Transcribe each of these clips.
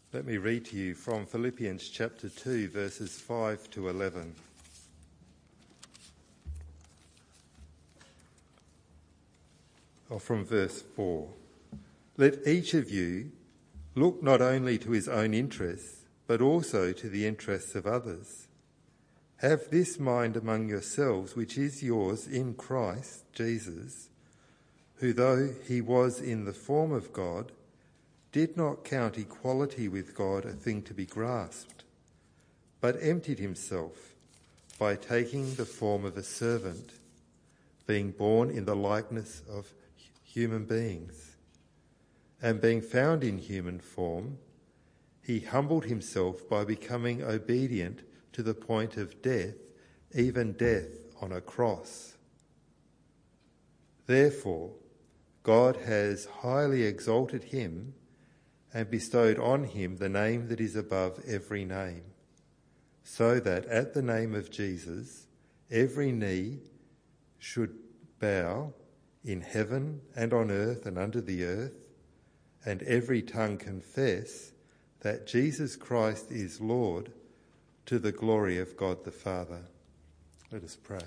Let me read to you from Philippians chapter 2, verses 5 to 11. Or from verse 4. Let each of you look not only to his own interests, but also to the interests of others. Have this mind among yourselves, which is yours in Christ Jesus, who though he was in the form of God, did not count equality with God a thing to be grasped, but emptied himself by taking the form of a servant, being born in the likeness of human beings. And being found in human form, he humbled himself by becoming obedient to the point of death, even death on a cross. Therefore, God has highly exalted him and bestowed on him the name that is above every name, so that at the name of Jesus every knee should bow in heaven and on earth and under the earth, and every tongue confess that Jesus Christ is Lord, to the glory of God the Father. Let us pray.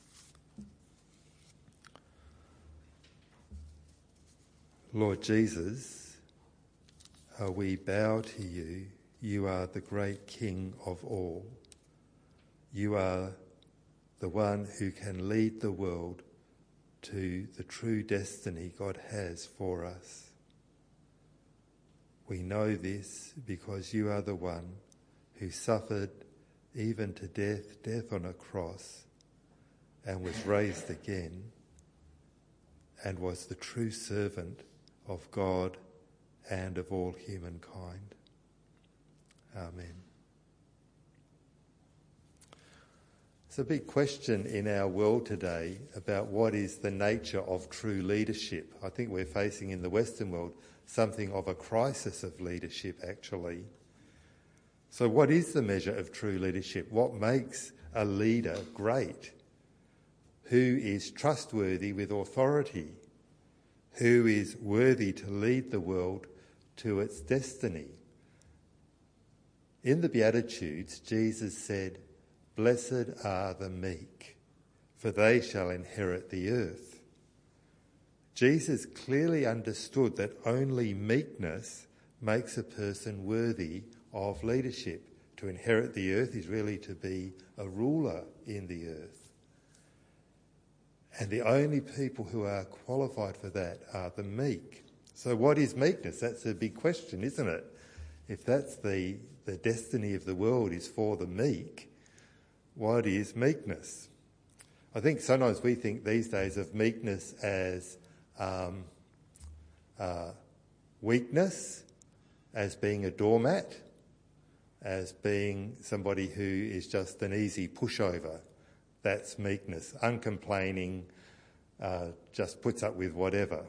Lord Jesus, we bow to you. You are the great King of all. You are the one who can lead the world to the true destiny God has for us. We know this because you are the one who suffered even to death on a cross, and was raised again, and was the true servant of God and of all humankind. Amen. It's a big question in our world today about what is the nature of true leadership. I think we're facing in the Western world something of a crisis of leadership, actually. So what is the measure of true leadership? What makes a leader great? Who is trustworthy with authority? Who is worthy to lead the world to its destiny? In the Beatitudes, Jesus said, "Blessed are the meek, for they shall inherit the earth." Jesus clearly understood that only meekness makes a person worthy of leadership. To inherit the earth is really to be a ruler in the earth. And the only people who are qualified for that are the meek. So what is meekness? That's a big question, isn't it? If that's the destiny of the world is for the meek, what is meekness? I think sometimes we think these days of meekness as weakness, as being a doormat, as being somebody who is just an easy pushover. That's meekness. Uncomplaining, just puts up with whatever.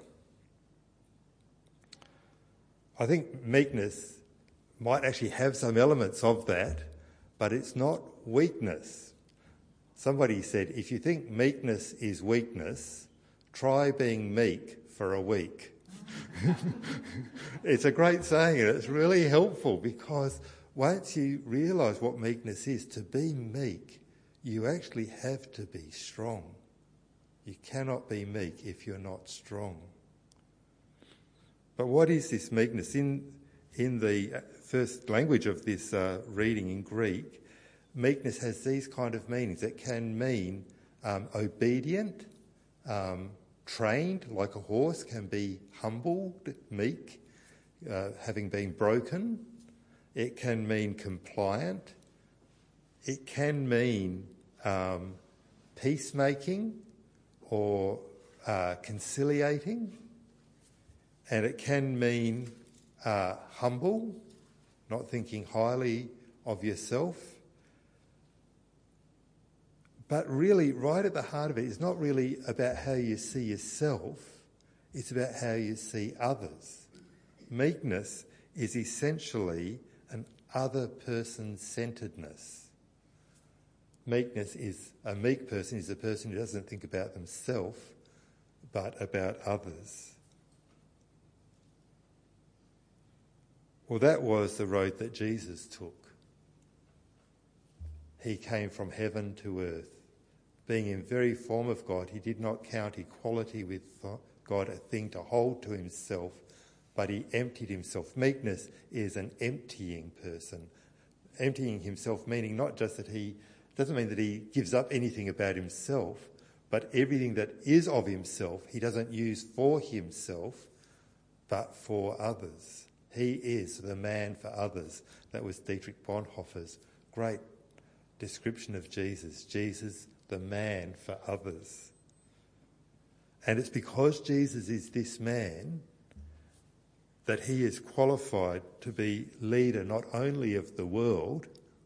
I think meekness might actually have some elements of that, but it's not weakness. Somebody said, if you think meekness is weakness, try being meek for a week. It's a great saying, and it's really helpful, because once you realise what meekness is, to be meek, you actually have to be strong. You cannot be meek if you're not strong. But what is this meekness? In the first language of this reading in Greek, meekness has these kind of meanings. It can mean obedient, trained, like a horse can be humbled, meek, having been broken. It can mean compliant. It can mean peacemaking or conciliating. And it can mean humble, not thinking highly of yourself. But really, right at the heart of it is not really about how you see yourself, it's about how you see others. Meekness is essentially an other person-centeredness. A meek person is a person who doesn't think about themselves, but about others. Well, that was the road that Jesus took. He came from heaven to earth. Being in very form of God, he did not count equality with God a thing to hold to himself, but he emptied himself. Meekness is an emptying person. Emptying himself meaning not just that doesn't mean that he gives up anything about himself, but everything that is of himself he doesn't use for himself, but for others. He is the man for others. That was Dietrich Bonhoeffer's great description of Jesus. Jesus, the man for others. And it's because Jesus is this man that he is qualified to be leader not only of the world,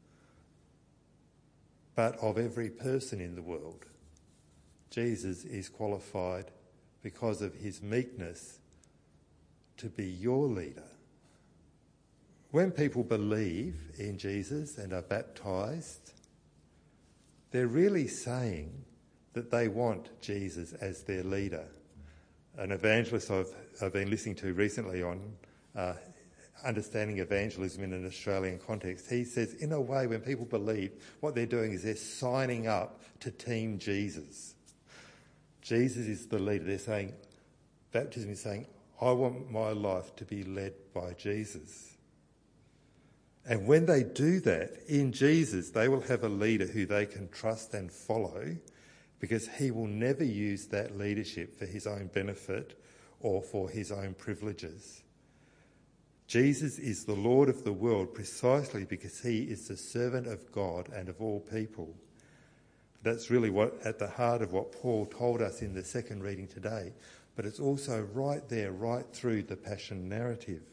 but of every person in the world. Jesus is qualified because of his meekness to be your leader. When people believe in Jesus and are baptised, they're really saying that they want Jesus as their leader. An evangelist I've been listening to recently on understanding evangelism in an Australian context, he says, in a way, when people believe, what they're doing is they're signing up to Team Jesus. Jesus is the leader. They're saying, baptism is saying, I want my life to be led by Jesus. And when they do that, in Jesus, they will have a leader who they can trust and follow, because he will never use that leadership for his own benefit or for his own privileges. Jesus is the Lord of the world precisely because he is the servant of God and of all people. That's really what at the heart of what Paul told us in the second reading today, but it's also right there, right through the Passion narrative.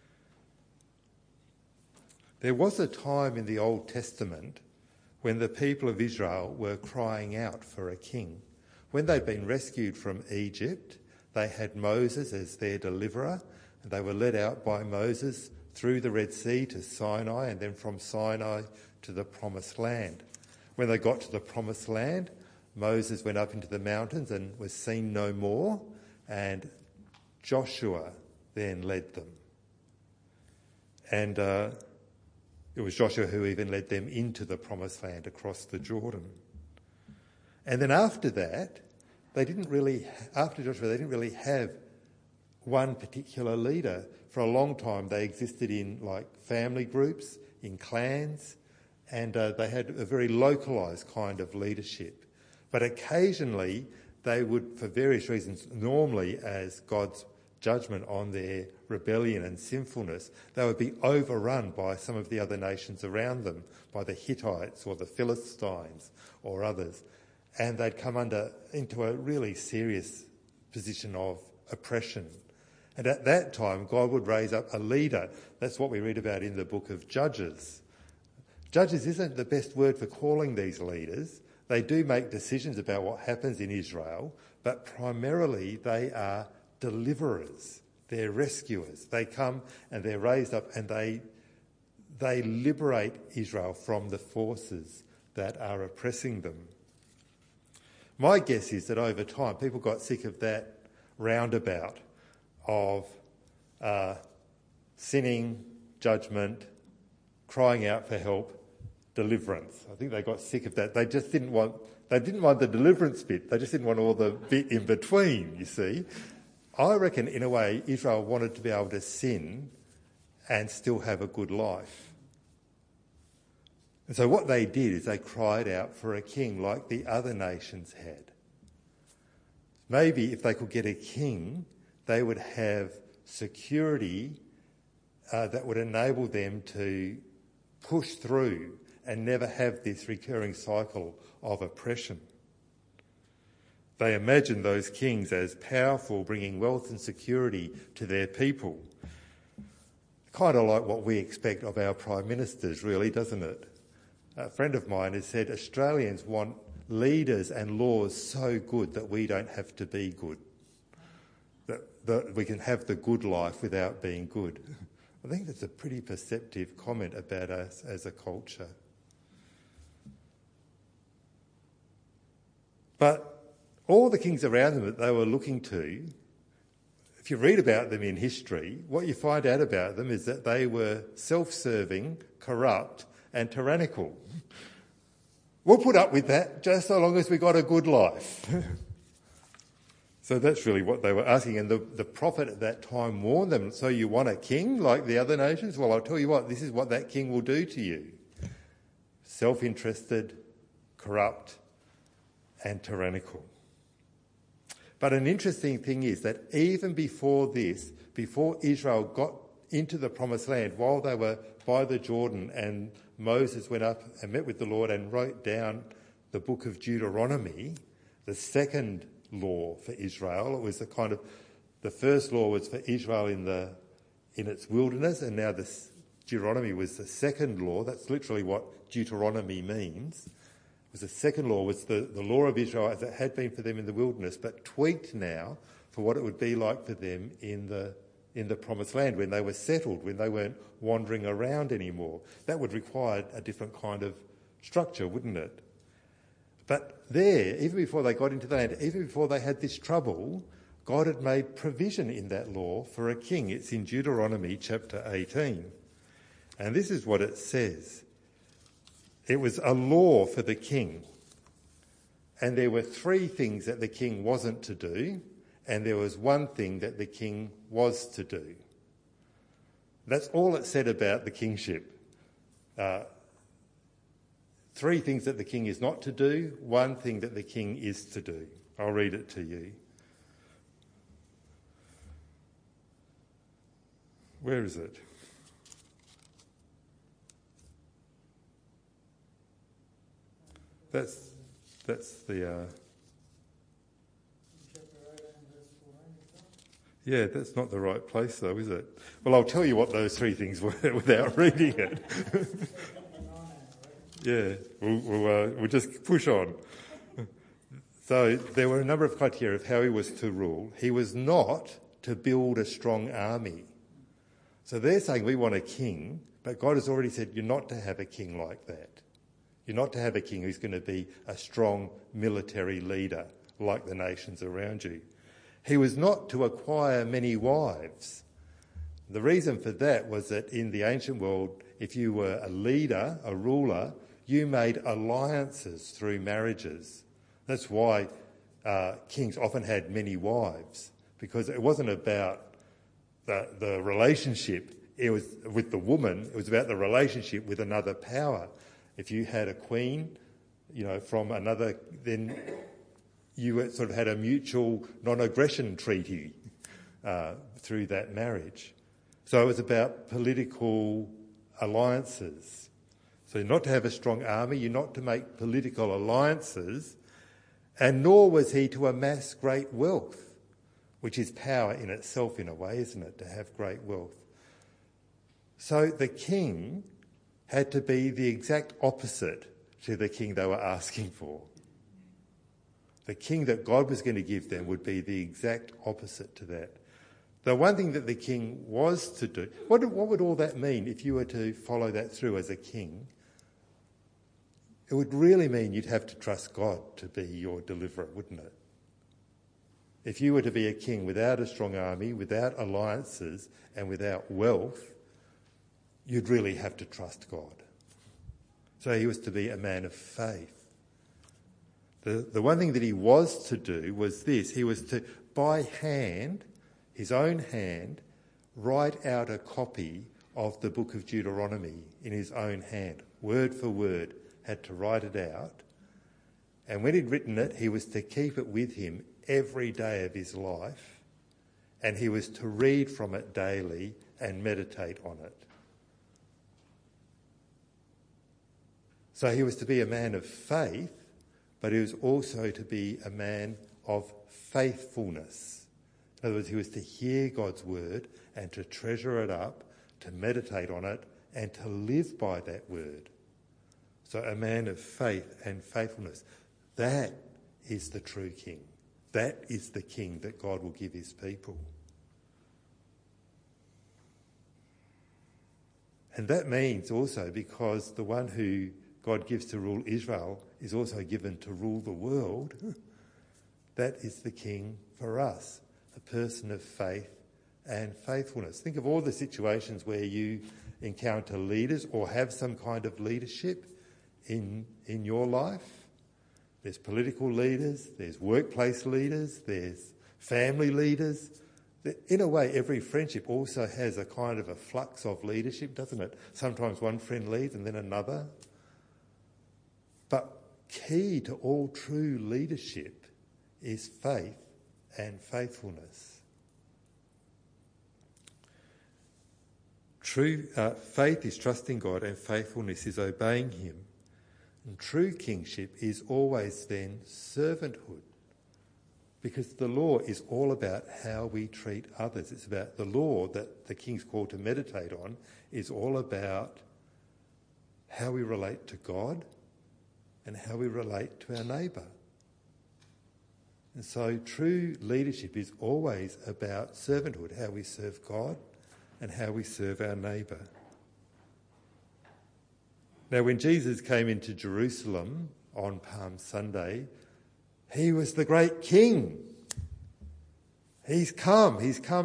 There was a time in the Old Testament when the people of Israel were crying out for a king. When they'd been rescued from Egypt, they had Moses as their deliverer, and they were led out by Moses through the Red Sea to Sinai, and then from Sinai to the Promised Land. When they got to the Promised Land, Moses went up into the mountains and was seen no more, and Joshua then led them. And it was Joshua who even led them into the Promised Land across the Jordan. And then after that, after Joshua, they didn't really have one particular leader. For a long time, they existed in family groups, in clans, and they had a very localised kind of leadership. But occasionally, they would, for various reasons, normally as God's judgment on their rebellion and sinfulness, they would be overrun by some of the other nations around them, by the Hittites or the Philistines or others. And they'd come into a really serious position of oppression. And at that time, God would raise up a leader. That's what we read about in the book of Judges. Judges isn't the best word for calling these leaders. They do make decisions about what happens in Israel, but primarily they are deliverers. They're rescuers. They come and they're raised up and they liberate Israel from the forces that are oppressing them. My guess is that over time people got sick of that roundabout of sinning, judgment, crying out for help, deliverance. I think they got sick of that. They didn't want the deliverance bit. They just didn't want all the bit in between, you see. I reckon, in a way, Israel wanted to be able to sin and still have a good life. And so what they did is they cried out for a king like the other nations had. Maybe if they could get a king, they would have security that would enable them to push through and never have this recurring cycle of oppression. They imagined those kings as powerful, bringing wealth and security to their people. Kind of like what we expect of our prime ministers, really, doesn't it? A friend of mine has said Australians want leaders and laws so good that we don't have to be good. That we can have the good life without being good. I think that's a pretty perceptive comment about us as a culture. But all the kings around them that they were looking to, if if you read about them in history, what you find out about them is that they were self-serving, corrupt and tyrannical. We'll put up with that just so long as we got a good life. So that's really what they were asking. And the prophet at that time warned them, so you want a king like the other nations? Well, I'll tell you what, this is what that king will do to you. Self-interested, corrupt and tyrannical. But an interesting thing is that even before this, before Israel got into the promised land, while they were by the Jordan and Moses went up and met with the Lord and wrote down the book of Deuteronomy, the second law for Israel. It was the first law was for Israel in its wilderness, and now Deuteronomy was the second law. That's literally what Deuteronomy means. It was the second law, was the law of Israel as it had been for them in the wilderness, but tweaked now for what it would be like for them in the promised land when they were settled, when they weren't wandering around anymore. That would require a different kind of structure, wouldn't it? But there, even before they got into the land, even before they had this trouble, God had made provision in that law for a king. It's in Deuteronomy chapter 18. And this is what it says. It was a law for the king. And there were 3 things that the king wasn't to do, and there was 1 thing that the king was to do. That's all it said about the kingship. 3 things that the king is not to do, 1 thing that the king is to do. I'll read it to you. Where is it? That's the... Yeah, that's not the right place though, is it? Well, I'll tell you what those 3 things were without reading it. Yeah, we'll just push on. So there were a number of criteria of how he was to rule. He was not to build a strong army. So they're saying we want a king, but God has already said you're not to have a king like that. You're not to have a king who's going to be a strong military leader like the nations around you. He was not to acquire many wives. The reason for that was that in the ancient world, if you were a leader, a ruler, you made alliances through marriages. That's why kings often had many wives, because it wasn't about the relationship it was with the woman, it was about the relationship with another power. If you had a queen, from another, then you sort of had a mutual non-aggression treaty through that marriage. So it was about political alliances. So you're not to have a strong army, you're not to make political alliances, and nor was he to amass great wealth, which is power in itself in a way, isn't it, to have great wealth. So the king had to be the exact opposite to the king they were asking for. The king that God was going to give them would be the exact opposite to that. The one thing that the king was to do, what would all that mean if you were to follow that through as a king? It would really mean you'd have to trust God to be your deliverer, wouldn't it? If you were to be a king without a strong army, without alliances and without wealth, you'd really have to trust God. So he was to be a man of faith. The one thing that he was to do was this. He was to, by hand, his own hand, write out a copy of the book of Deuteronomy in his own hand, word for word, had to write it out. And when he'd written it, he was to keep it with him every day of his life, and he was to read from it daily and meditate on it. So he was to be a man of faith, but he was also to be a man of faithfulness. In other words, he was to hear God's word and to treasure it up, to meditate on it, and to live by that word. So a man of faith and faithfulness. That is the true king. That is the king that God will give his people. And that means also, because the one who God gives to rule Israel is also given to rule the world, that is the king for us, a person of faith and faithfulness. Think of all the situations where you encounter leaders or have some kind of leadership in your life. There's political leaders, there's workplace leaders, there's family leaders. In a way, every friendship also has a kind of a flux of leadership, doesn't it? Sometimes one friend leads and then another. But key to all true leadership is faith and faithfulness. True faith is trusting God, and faithfulness is obeying him. And true kingship is always then servanthood, because the law is all about how we treat others. It's about the law that the king's called to meditate on is all about how we relate to God and how we relate to our neighbour. And so true leadership is always about servanthood, how we serve God and how we serve our neighbour. Now, when Jesus came into Jerusalem on Palm Sunday, he was the great king. He's come.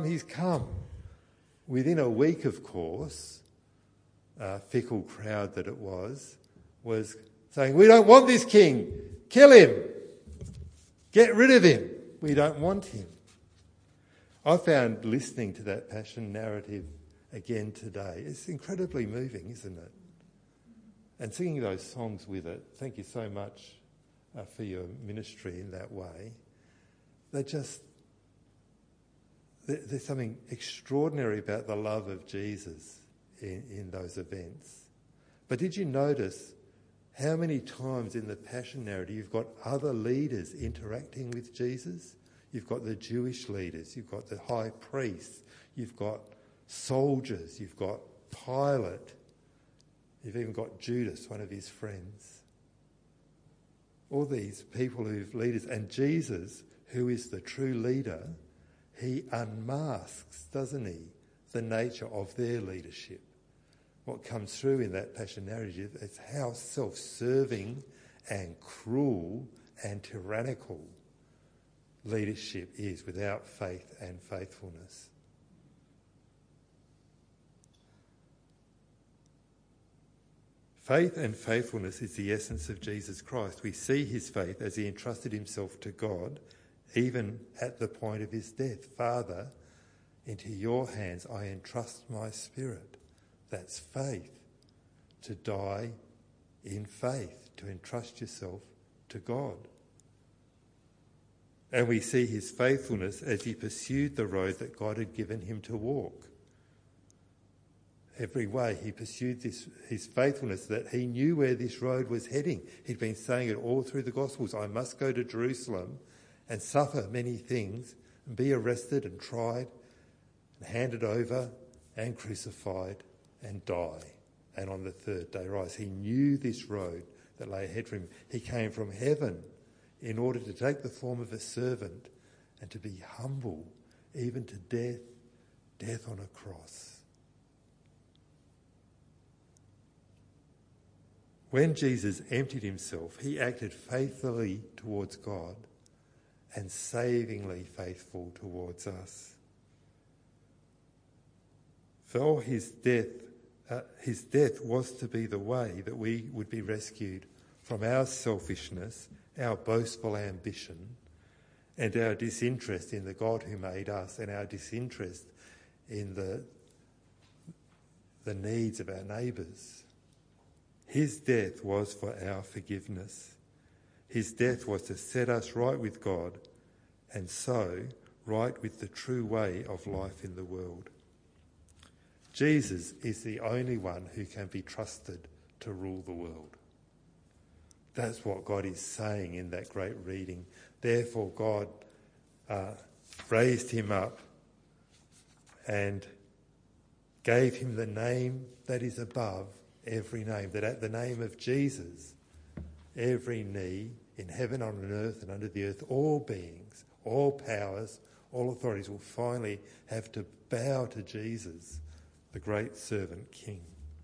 Within a week, of course, a fickle crowd that it was saying, "We don't want this king. Kill him. Get rid of him. We don't want him." I found listening to that passion narrative again today, it's incredibly moving, isn't it? And singing those songs with it, thank you so much for your ministry in that way. There's something extraordinary about the love of Jesus in those events. But did you notice how many times in the Passion narrative you've got other leaders interacting with Jesus? You've got the Jewish leaders, you've got the high priests, you've got soldiers, you've got Pilate, you've even got Judas, one of his friends. All these people who've leaders, and Jesus, who is the true leader, he unmasks, doesn't he, the nature of their leadership. What comes through in that Passion narrative is how self-serving and cruel and tyrannical leadership is without faith and faithfulness. Faith and faithfulness is the essence of Jesus Christ. We see his faith as he entrusted himself to God, even at the point of his death. "Father, into your hands I entrust my spirit." That's faith, to die in faith, to entrust yourself to God. And we see his faithfulness as he pursued the road that God had given him to walk. Every way he pursued his faithfulness, that he knew where this road was heading. He'd been saying it all through the Gospels. I must go to Jerusalem and suffer many things and be arrested and tried and handed over and crucified and die. And on the third day rise. He knew this road that lay ahead for him. He came from heaven in order to take the form of a servant and to be humble, even to death on a cross. When Jesus emptied himself, he acted faithfully towards God and savingly faithful towards us. For his death was to be the way that we would be rescued from our selfishness, our boastful ambition, and our disinterest in the God who made us, and our disinterest in the needs of our neighbours. His death was for our forgiveness. His death was to set us right with God, and so right with the true way of life in the world. Jesus is the only one who can be trusted to rule the world. That's what God is saying in that great reading. Therefore God raised him up and gave him the name that is above every name, that at the name of Jesus, every knee in heaven, on earth and under the earth, all beings, all powers, all authorities will finally have to bow to Jesus, the great servant king.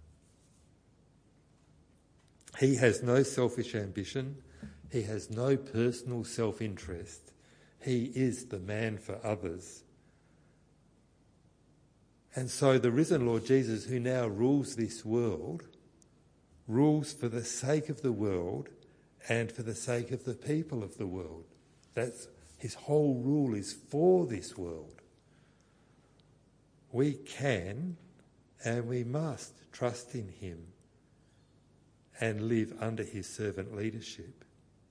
He has no selfish ambition. He has no personal self-interest. He is the man for others. And so the risen Lord Jesus, who now rules this world, rules for the sake of the world and for the sake of the people of the world. That's his whole rule is for this world. We can and we must trust in him and live under his servant leadership.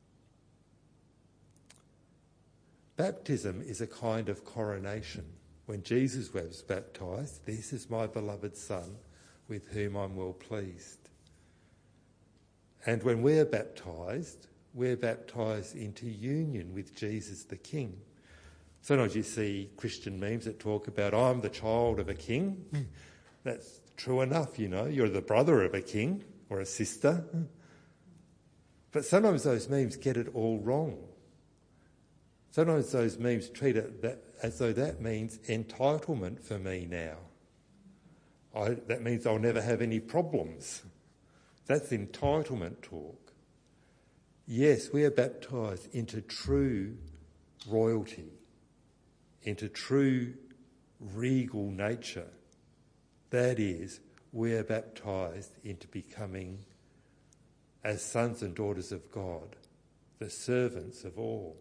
Baptism is a kind of coronation. When Jesus was baptised, "This is my beloved Son, with whom I'm well pleased." And when we're baptised into union with Jesus the King. Sometimes you see Christian memes that talk about, "I'm the child of a king." That's true enough, you know. You're the brother of a king or a sister. But sometimes those memes get it all wrong. Sometimes those memes treat it as though that means entitlement for me now. That means I'll never have any problems. That's entitlement talk. Yes, we are baptised into true royalty, into true regal nature. That is, we are baptised into becoming, as sons and daughters of God, the servants of all.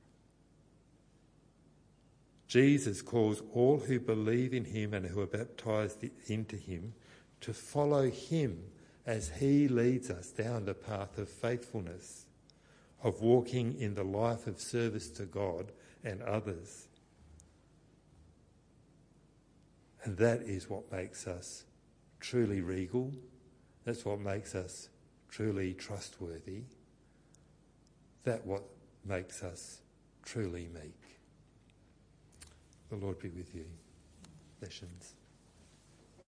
Jesus calls all who believe in him and who are baptised into him to follow him as he leads us down the path of faithfulness, of walking in the life of service to God and others. And that is what makes us truly regal. That's what makes us truly trustworthy. That's what makes us truly meek. The Lord be with you. Sessions.